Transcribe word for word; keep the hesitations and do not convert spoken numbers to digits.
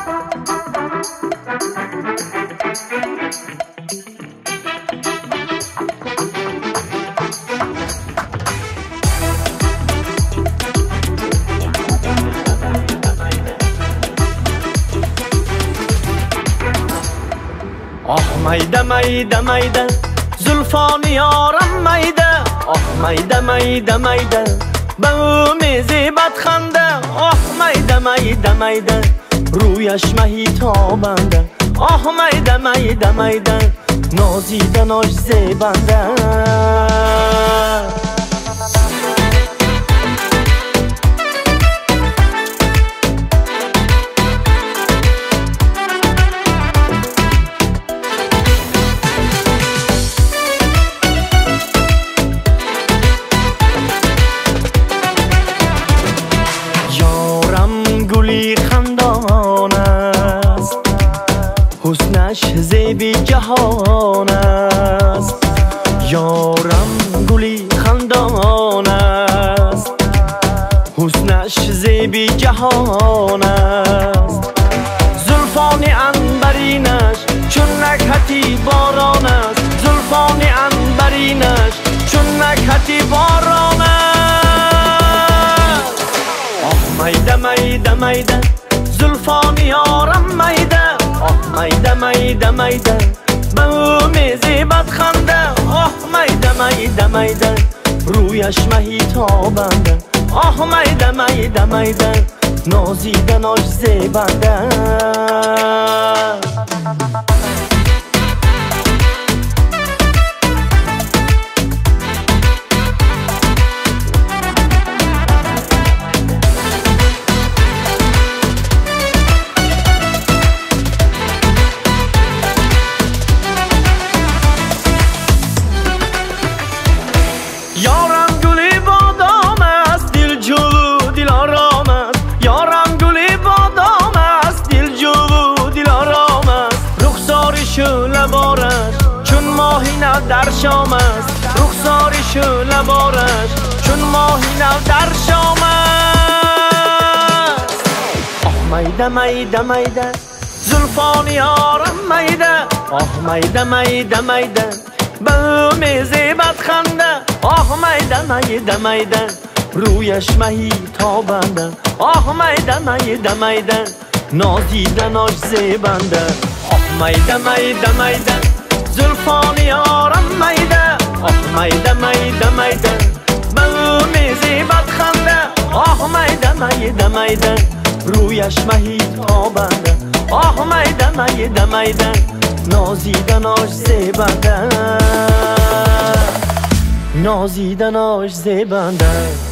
آه میده میده میده زلفان یارم میده، آه میده میده میده به امیزی بدخنده، آه میده میده میده رویش مهی تابنده، آه میده میده میده نازیدناش زیبنده. گلی خندان است، حسنش زیبی جهان است. یارم گلی خندان است، حسنش زیبی جهان است. زلفان عنبرینش چون نکهتی باران است، زلفان عنبرینش چون نکهتی باران است. میده میده میده زلفان یارم میده، آه میده میده میده به امیزی بدخنده، آه میده میده میده رویش مهی تابنده، آه میده میده میده نازیدناش زیبنده. یارم گلی بادام است دلجو و دلارام است، یارم گلی بادام است دلجو و دلارام است. رخساری شعله بارش چون ماهی نو در شام است، رخساری شعله بارش چون ماهی نو در شام است. آه میده میده میده زلفان یارم میده، آه میده میده میده به امیزی بدخنده، آه میده میده میده رویش مهی تابنده، آه میده میده میده نازیدناش زیبنده. آه میده میده میده زلفان یارم میده، آه میده میده میده به امیزی بدخنده، آه میده میده میده رویش مهی تابنده، آه میده میده میده نازیدناش زیبنده، نازیدناش زیبنده.